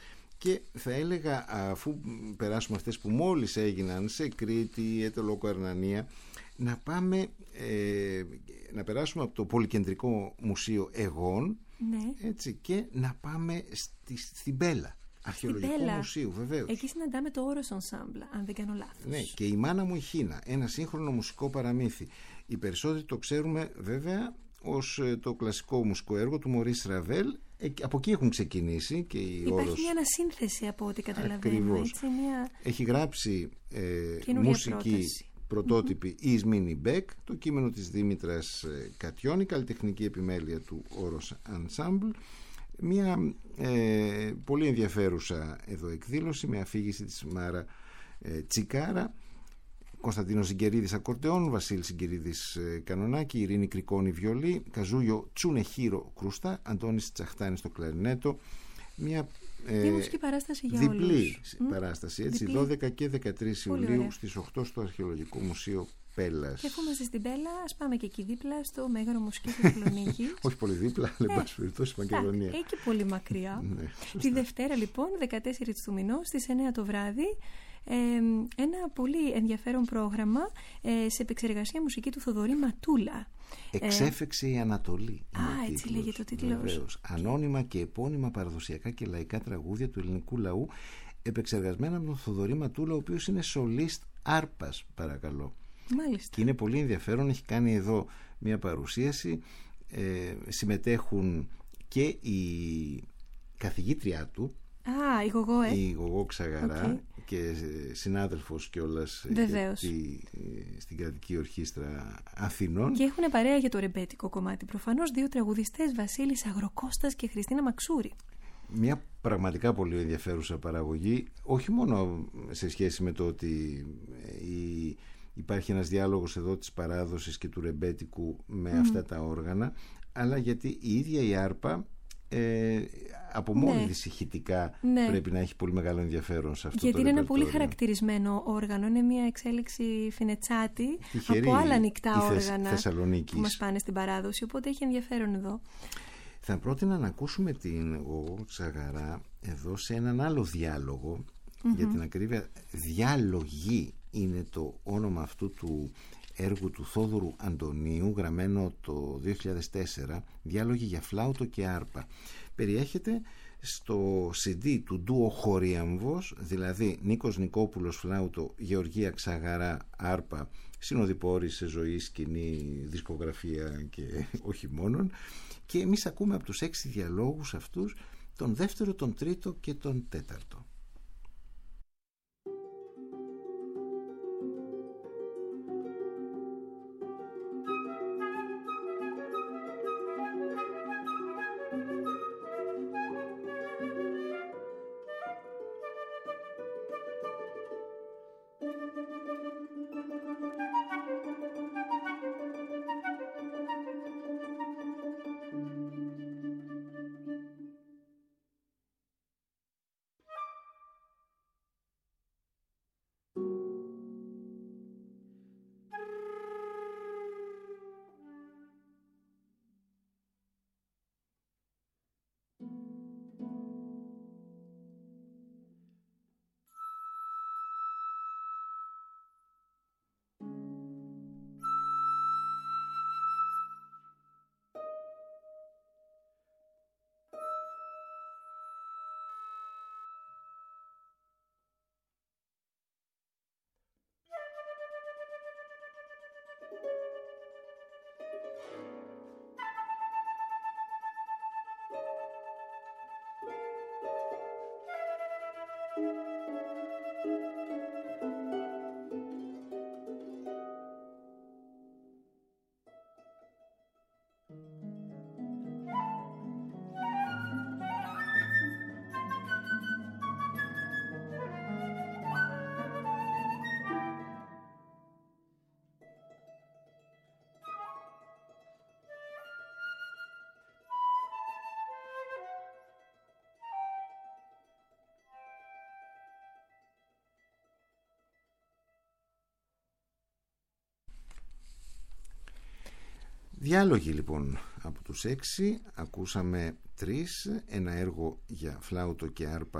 Και θα έλεγα, αφού περάσουμε αυτές που μόλις έγιναν σε Κρήτη, Ετωλόκο, Αρνανία, να πάμε ε, να περάσουμε από το Πολυκεντρικό Μουσείο Αιγών, ναι, έτσι, και να πάμε στη, στην Πέλα, Αρχαιολογικό Μουσείο, βεβαίως. Εκεί συναντάμε το Όρος Ensemble, αν δεν κάνω λάθος. Ναι, και η Μάνα μου η Χίνα, ένα σύγχρονο μουσικό παραμύθι. Οι περισσότεροι το ξέρουμε βέβαια ως το κλασικό μουσικό έργο του Μωρίς Ραβέλ. Από εκεί έχουν ξεκινήσει και οι Υπάρχει όρος... μια ανασύνθεση από ό,τι καταλαβαίνω. Ακριβώς. Έτσι, μια... Έχει γράψει ε, μουσική πρόταση. Πρωτότυπη mm-hmm. Ισμήνη Μπέκ, το κείμενο της Δήμητρας Κατιώνη, καλλιτεχνική επιμέλεια του Όρος Ensemble. Μια ε, πολύ ενδιαφέρουσα εδώ εκδήλωση με αφήγηση της Μάρα ε, Τσικάρα, Κωνσταντίνος Συγκερίδης ακορντεόν, Βασίλης Συγκερίδης ε, κανονάκι, Ειρήνη Κρικόνη βιολί, Καζούγιο Τσουνεχύρο κρούστα, Αντώνης Τσαχτάνης στο κλαρινέτο. Μια ε, μουσική παράσταση για διπλή όλους. παράσταση, έτσι, διπλή. δώδεκα και δεκατρείς Ιουλίου στις οκτώ στο Αρχαιολογικό Μουσείο Πέλας. Και αφού είμαστε στην Πέλα, ας πάμε και εκεί δίπλα στο Μέγαρο Μουσική της Θεσσαλονίκης. Όχι πολύ δίπλα, αλλά εν πάση περιπτώσει Μακεδονία. Εκεί πολύ μακριά. Ναι, τη Δευτέρα λοιπόν, δεκατέσσερις του μηνός, στις εννιά το βράδυ, ε, ένα πολύ ενδιαφέρον πρόγραμμα ε, σε επεξεργασία μουσική του Θοδωρή Ματούλα. Εξέφεξε η Ανατολή. Α, έτσι λέγεται ο τίτλος. Βεβαίως. Ανώνυμα και επώνυμα παραδοσιακά και λαϊκά τραγούδια του ελληνικού λαού, επεξεργασμένα από τον Θοδωρή Ματούλα, ο οποίος είναι σολίστ άρπας, παρακαλώ. Μάλιστα. Και είναι πολύ ενδιαφέρον, έχει κάνει εδώ μια παρουσίαση. Ε, συμμετέχουν και η καθηγήτριά του, Α, η Γογό, ε. η Γογό Ξαγαρά, okay, και συνάδελφος κιόλας στη, στην Κρατική Ορχήστρα Αθηνών. Και έχουν παρέα για το ρεμπέτικο κομμάτι προφανώς δύο τραγουδιστές, Βασίλης Αγροκώστας και Χριστίνα Μαξούρη. Μια πραγματικά πολύ ενδιαφέρουσα παραγωγή, όχι μόνο σε σχέση με το ότι η, υπάρχει ένας διάλογος εδώ της παράδοσης και του ρεμπέτικου με mm. αυτά τα όργανα, αλλά γιατί η ίδια η άρπα ε, από μόνη ναι. της ηχητικά ναι. πρέπει να έχει πολύ μεγάλο ενδιαφέρον σε αυτό. Γιατί το είναι ρεπερτόριο. Ένα πολύ χαρακτηρισμένο όργανο, είναι μια εξέλιξη φινετσάτη από άλλα ανοιχτά όργανα που μας πάνε στην παράδοση, οπότε έχει ενδιαφέρον εδώ. Θα πρότεινα να ακούσουμε την Γογό Ξαγαρά εδώ σε έναν άλλο διάλογο, mm-hmm. για την ακρίβεια διάλογοι είναι το όνομα αυτού του έργου του Θόδωρου Αντωνίου, γραμμένο το δύο χιλιάδες τέσσερα, διάλογοι για φλάουτο και άρπα. Περιέχεται στο σι ντι του ντουο Χορίαμβος, δηλαδή Νίκος Νικόπουλος φλάουτο, Γεωργία Ξαγαρά άρπα, συνοδοιπόροι σε ζωή, σκηνή, δισκογραφία και όχι μόνον. Και εμείς ακούμε από τους έξι διαλόγους αυτούς τον δεύτερο, τον τρίτο και τον τέταρτο. Διάλογοι λοιπόν από τους έξι, ακούσαμε τρεις, ένα έργο για φλάουτο και άρπα του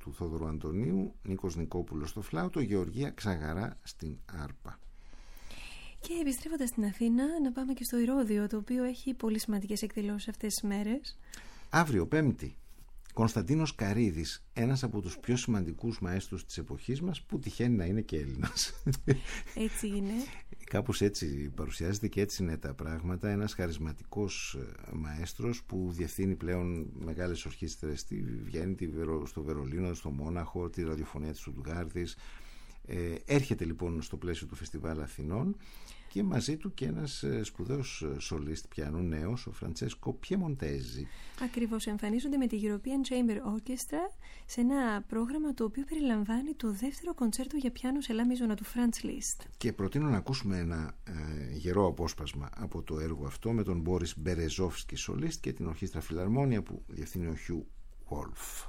του Θόδωρου Αντωνίου, Νίκος Νικόπουλος στο φλάουτο, Γεωργία Ξαγαρά στην άρπα. Και επιστρέφοντας στην Αθήνα, να πάμε και στο Ηρώδειο, το οποίο έχει πολύ σημαντικές εκδηλώσεις αυτές τις μέρες. Αύριο, Πέμπτη, Κωνσταντίνος Καρύδης, ένας από τους πιο σημαντικούς μαέστρους της εποχής μας, που τυχαίνει να είναι και Έλληνας. Έτσι είναι. Κάπως έτσι παρουσιάζεται και έτσι είναι τα πράγματα. Ένας χαρισματικός μαέστρος που διευθύνει πλέον μεγάλες ορχήστρες στη Βιέννη, στο Βερολίνο, στο Μόναχο, τη ραδιοφωνία της Στουτγκάρδης. Ε, έρχεται λοιπόν στο πλαίσιο του Φεστιβάλ Αθηνών και μαζί του και ένας σπουδαίος σολίστ πιάνου νέος, ο Φραντσέσκο Πιεμοντέζη. Ακριβώς, εμφανίζονται με τη European Chamber Orchestra σε ένα πρόγραμμα το οποίο περιλαμβάνει το δεύτερο κοντσέρτο για πιάνο σε λα μείζωνα του Franz Liszt. Και προτείνω να ακούσουμε ένα ε, γερό απόσπασμα από το έργο αυτό με τον Μπόρις Μπερεζόφσκι σολίστ και την Ορχήστρα Φιλαρμόνια που διευθύνει ο Χιου Βόλφ.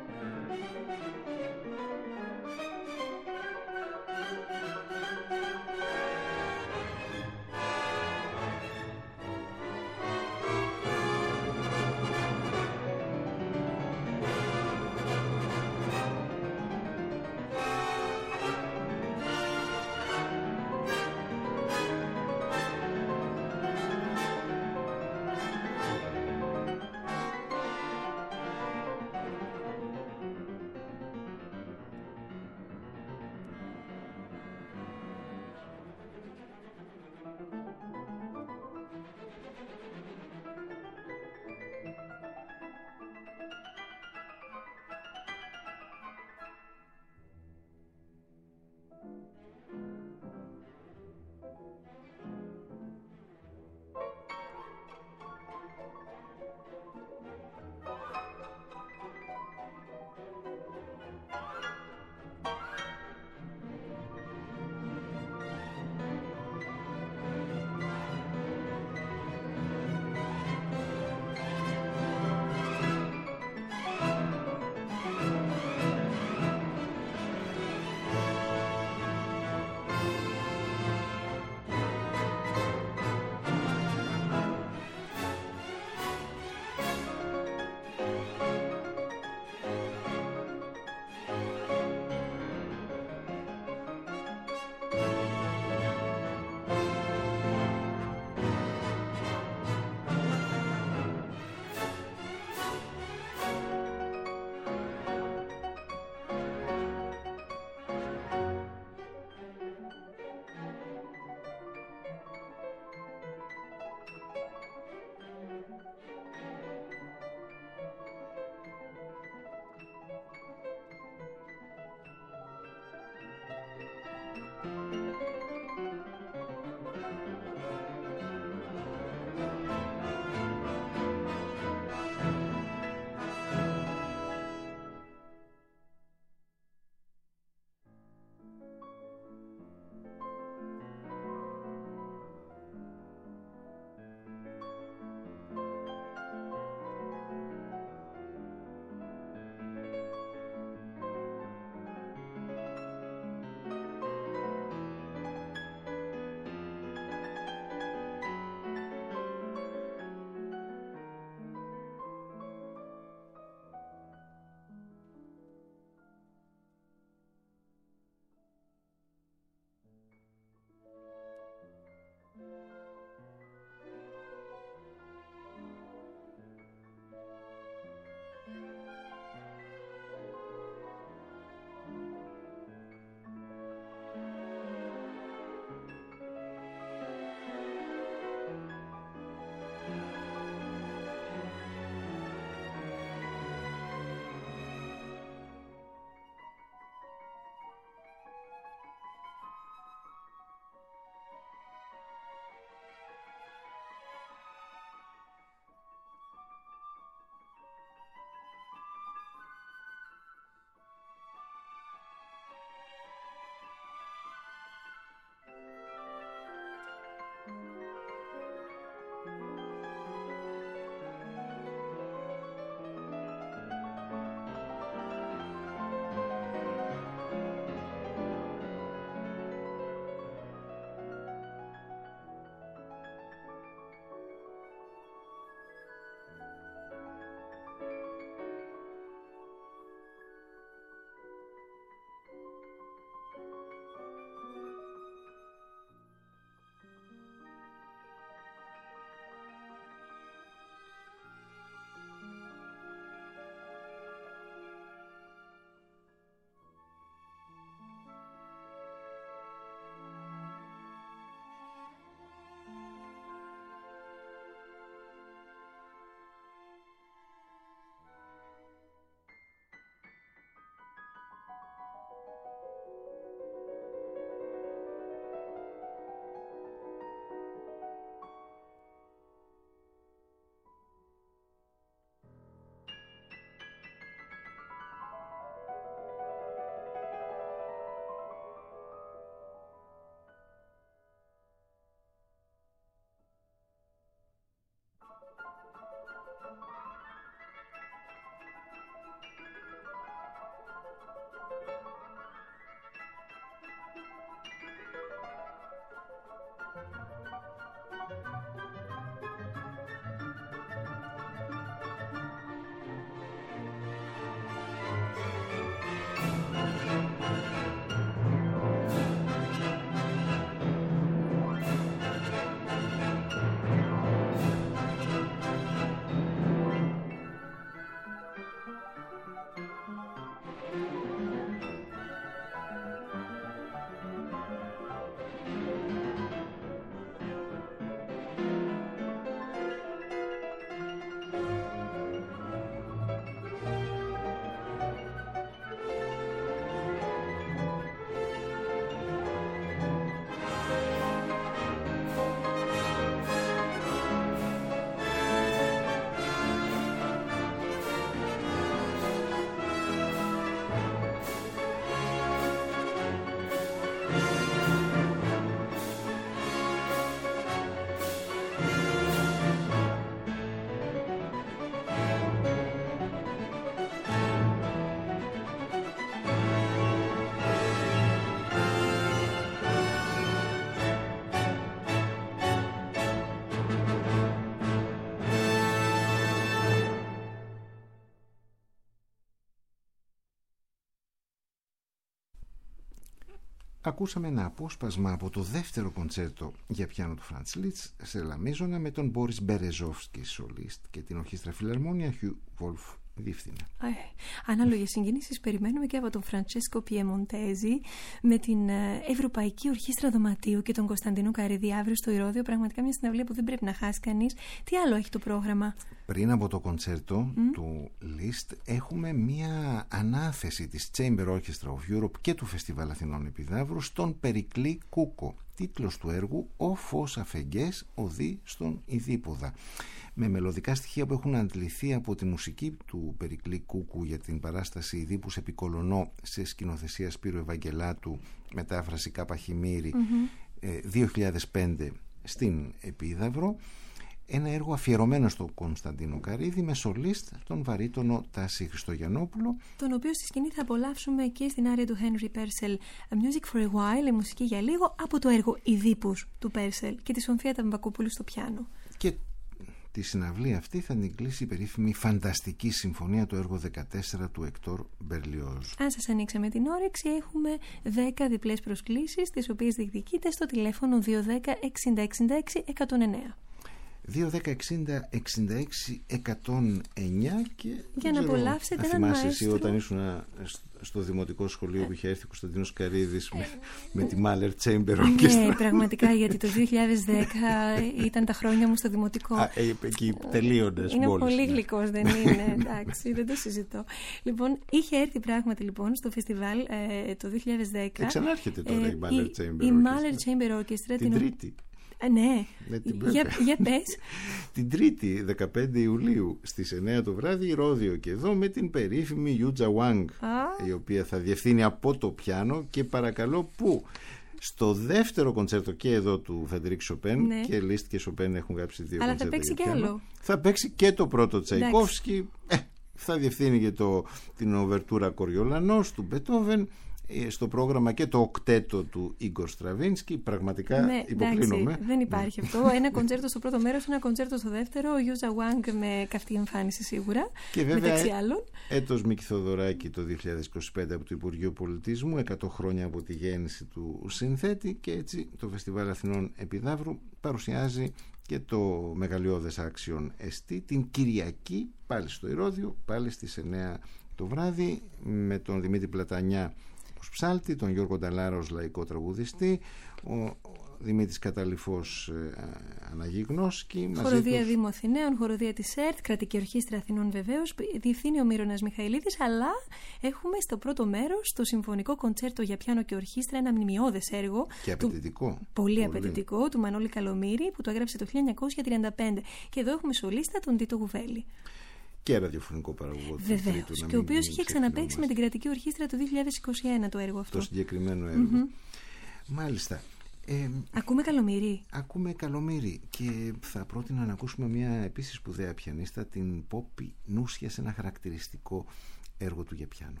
Ακούσαμε ένα απόσπασμα από το δεύτερο κοντσέρτο για πιάνο του Φραντς Λίτς σε Λαμίζωνα με τον Μπόρις Μπερεζόφσκι σολίστ και την Ορχήστρα Φιλαρμόνια Hugh Wolf διεύθυνε. Ε, ανάλογες συγκινήσεις περιμένουμε και από τον Φραντσέσκο Πιεμοντέζη με την Ευρωπαϊκή Ορχήστρα Δωματίου και τον Κωνσταντίνο Καρίδη αύριο στο Ηρώδειο. Πραγματικά μια συναυλία που δεν πρέπει να χάσει κανείς. Τι άλλο έχει το πρόγραμμα? Πριν από το κοντσέρτο mm? του Liszt έχουμε μια ανάθεση της Chamber Orchestra of Europe και του Φεστιβάλ Αθηνών Επιδαύρου στον Περικλή Κούκο. Τίτλος του έργου «Ο φως αφεγγές οδεί στον Ιδίποδα», με μελωδικά στοιχεία που έχουν αντληθεί από τη μουσική του Περικλή Κούκου για την παράσταση «Ιδίπους επί Κολωνό» σε σκηνοθεσία Σπύρου Ευαγγελάτου, μετάφραση Κάπα Χιμήρη, mm-hmm. ε, δύο χιλιάδες πέντε στην Επίδαυρο. Ένα έργο αφιερωμένο στον Κωνσταντίνο Καρίδη με σολίστ τον βαρύτονο Τάση Χριστογιαννόπουλο, τον οποίο στη σκηνή θα απολαύσουμε και στην άρια του Henry Purcell Music for a While, η μουσική για λίγο, από το έργο «Ιδίπους» του Purcell και τη Σοφία Ταμβακοπούλου στο πιάνο. Και τη συναυλία αυτή θα την κλείσει η περίφημη Φανταστική Συμφωνία, το έργο δεκατέσσερα του Εκτόρ Μπερλιόζ. Αν σας ανοίξαμε την όρεξη, έχουμε δέκα διπλές προσκλήσεις, τις οποίες διεκδικείτε στο τηλέφωνο δύο ένα μηδέν εξήντα εξήντα έξι εκατόν εννέα. δύο ένα μηδέν εξήντα εξήντα έξι εκατόν εννέα και για να απολαύσετε έναν μαέστρο. μαέστρο. Εσύ όταν ήσουν στο δημοτικό σχολείο που είχε έρθει ο Κωνσταντίνος Καρίδης με, με τη Mahler Chamber Orchestra. Ναι, πραγματικά, γιατί το δύο χιλιάδες δέκα ήταν τα χρόνια μου στο δημοτικό. Α, εκεί τελείωνες είναι μόλις. Πολύ ναι. γλυκός, δεν είναι? Εντάξει, δεν το συζητώ. Λοιπόν, είχε έρθει πράγματι λοιπόν στο φεστιβάλ ε, το δύο χιλιάδες δέκα. Και ξανάρχεται τώρα ε, η Mahler Chamber Orchestra. Η Mahler Chamber Orchestra. Την, την Τρίτη. Α, ναι, για, για πες. Την Τρίτη δεκαπέντε Ιουλίου στις εννέα το βράδυ Ηρώδειο και εδώ με την περίφημη Γιούτζα Βάνγκ, η οποία θα διευθύνει από το πιάνο και παρακαλώ που στο δεύτερο κοντσέρτο και εδώ του Φρεντερίκ Σοπέν, ναι. και Λίστ και Σοπέν έχουν γράψει δύο αλλά κοντσέρτα. Αλλά θα παίξει και άλλο. Θα παίξει και το πρώτο Τσαϊκόφσκι, ε, θα διευθύνει και το, την οβερτούρα Κοριολανός του Μπετόβεν. Στο πρόγραμμα και το οκτέτο του Ίγκορ Στραβίνσκι. Πραγματικά ναι, υποκλίνομαι. Εντάξει, δεν υπάρχει αυτό. Ένα κοντσέρτο στο πρώτο μέρος, ένα κοντσέρτο στο δεύτερο. Ο Γιούζα Βάνγκ με καυτή εμφάνιση σίγουρα. Και βέβαια μεταξύ άλλων. Έτος Μίκη Θοδωράκη το δύο χιλιάδες είκοσι πέντε από το Υπουργείο Πολιτισμού, εκατό χρόνια από τη γέννηση του συνθέτη, και έτσι το Φεστιβάλ Αθηνών Επιδαύρου παρουσιάζει και το μεγαλειώδες άξιον εστί την Κυριακή πάλι στο Ηρώδειο, πάλι στις εννέα το βράδυ, με τον Δημήτρη Πλατανιά ως ψάλτη, τον Γιώργο Νταλάρα ως λαϊκό τραγουδιστή, ο Δημήτρης Καταλυφός ε, αναγυγνώσκη. Χοροδία τους... Δήμου Αθηναίων, χοροδία της ΕΡΤ, κρατική ορχήστρα Αθηνών βεβαίως, διευθύνει ο Μύρονας Μιχαηλίδης, αλλά έχουμε στο πρώτο μέρος το συμφωνικό κοντσέρτο για πιάνο και ορχήστρα, ένα μνημειώδες έργο. Και απαιτητικό. Του, πολύ, πολύ απαιτητικό, του Μανώλη Καλομήρη, που το έγραψε το χίλια εννιακόσια τριάντα πέντε. Και εδώ έχουμε σολίστα τον Τίτο Γουβέλη. Και ραδιοφωνικό παραγωγό. Βεβαίως. Και ο οποίος είχε ξαναπαίξει με την κρατική ορχήστρα το δύο χιλιάδες είκοσι ένα το έργο αυτό. Το συγκεκριμένο έργο. Mm-hmm. Μάλιστα. Ε, ακούμε Καλομήρη. Ακούμε Καλομήρη. Και θα πρότεινα να ακούσουμε μια επίσης σπουδαία πιανίστα, την Πόπη Νούσια, σε ένα χαρακτηριστικό έργο του για πιάνο.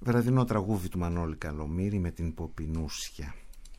βραδινό τραγούδι του Μανώλη Καλομήρη με την Ποπινούσια.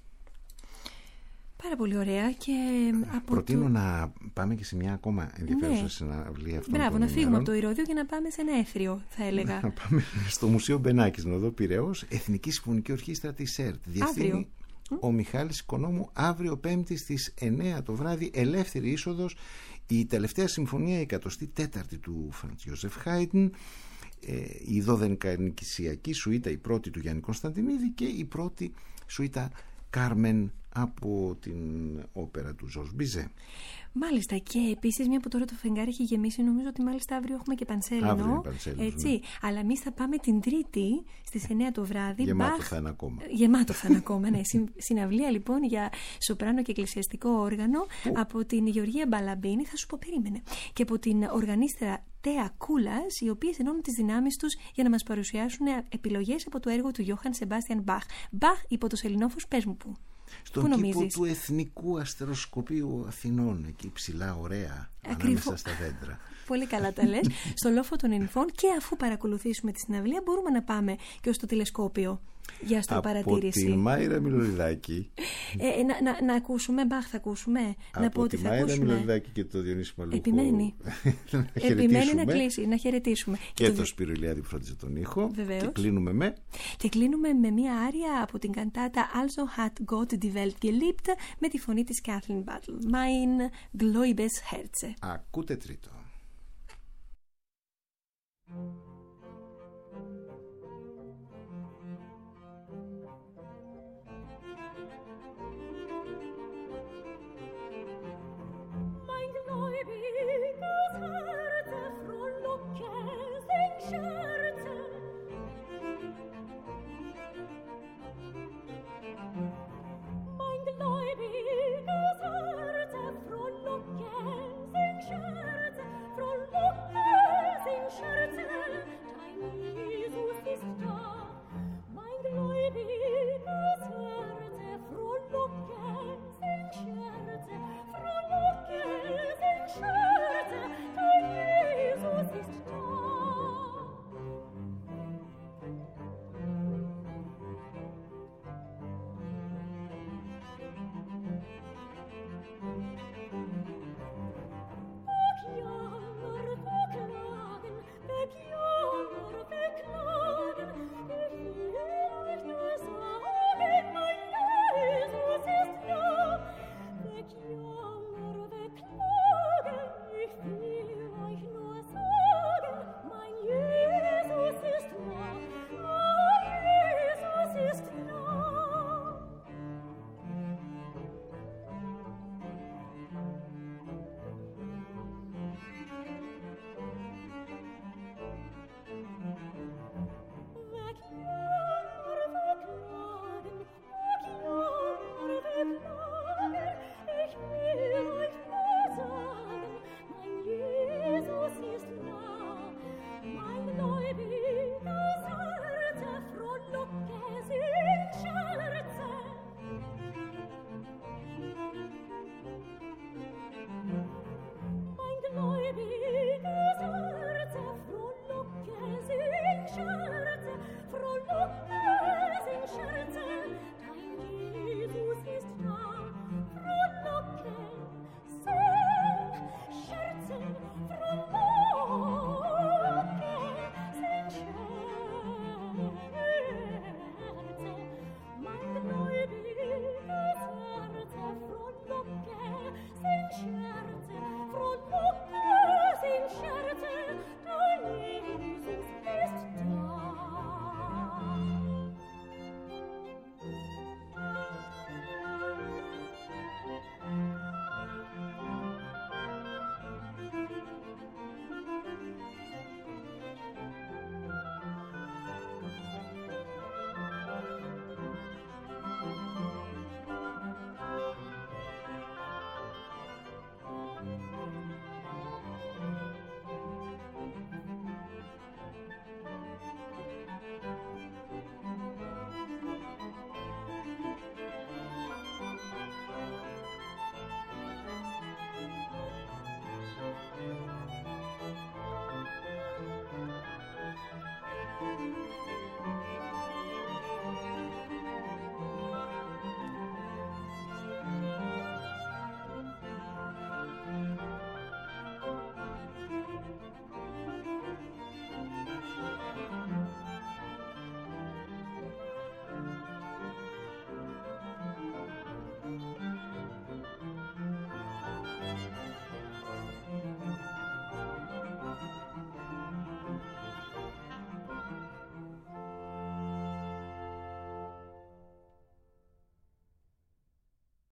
Πάρα πολύ ωραία. Και από προτείνω το... να πάμε και σε μια ακόμα ενδιαφέρουσα, ναι, συναυλία αυτών. Μπράβο, των να φύγουμε ημέρων. Από το Ηρώδειο και να πάμε σε ένα έθριο, θα έλεγα. Να πάμε στο Μουσείο Μπενάκης, Νοδό Πειραιώς, Εθνική Συμφωνική Ορχήστρα της ΕΡΤ. Διευθύνει ο Μιχάλης Οικονόμου. Αύριο Πέμπτη στις εννέα το βράδυ, ελεύθερη είσοδος. Η τελευταία συμφωνία, η εκατοστή τέταρτη του Φραντς Ιώσεφ Χάιντν, η δωδεκανικησιακή σουίτα, η πρώτη του Γιάννη Κωνσταντινίδη και η πρώτη σουίτα Κάρμεν από την όπερα του Ζορζ Μπιζέ. Μάλιστα, και επίσης, μια που τώρα το φεγγάρι έχει γεμίσει, νομίζω ότι μάλιστα αύριο έχουμε και Πανσέλινο. Αύριο Πανσέλινο, έτσι. Ναι. Αλλά εμείς θα πάμε την Τρίτη στις εννέα το βράδυ. Γεμάτο Μπαχ... θα είναι ακόμα. Γεμάτο θα είναι ακόμα, ναι. Συναυλία λοιπόν για σοπράνο και εκκλησιαστικό όργανο που... από την Γεωργία Μπαλαμπίνη, θα σου πω, περίμενε. Και από την οργανίστρα Τέα Κούλας, οι οποίες ενώνουν τις δυνάμεις τους για να μας παρουσιάσουν επιλογές από το έργο του Γιώχαν Σεμπάστιαν Μπαχ. Μπαχ υπό το Σελινόφος, πες μου πού. Στον κήπο του Εθνικού Αστεροσκοπείου Αθηνών, εκεί ψηλά, ωραία, Ακριβώς. Ανάμεσα στα δέντρα. Πολύ καλά τα λες. Στο λόφο των Ινφών, και αφού παρακολουθήσουμε τη συναυλία μπορούμε να πάμε και ως το τηλεσκόπιο για αστροπαρατήρηση. Από τη Μάιρα Μιλωριδάκη. ε, να, να, να ακούσουμε, Μπαχ θα ακούσουμε. Από να πω τη ότι θα Μάιρα ακούσουμε. Μιλωριδάκη και το Διονύση Μαλούκο. Επιμένει. να Επιμένει να κλείσει, να χαιρετήσουμε. Και, και το, το Σπύρο Ηλιάδη που φρόντιζε τον ήχο. Βεβαίως. Και κλείνουμε με. Και κλείνουμε με μια άρια από την καντάτα Also hat Gott die Welt geliebt με τη φωνή της Kathleen Battle. Mein gläubiges Herz. Ακούτε τρίτο.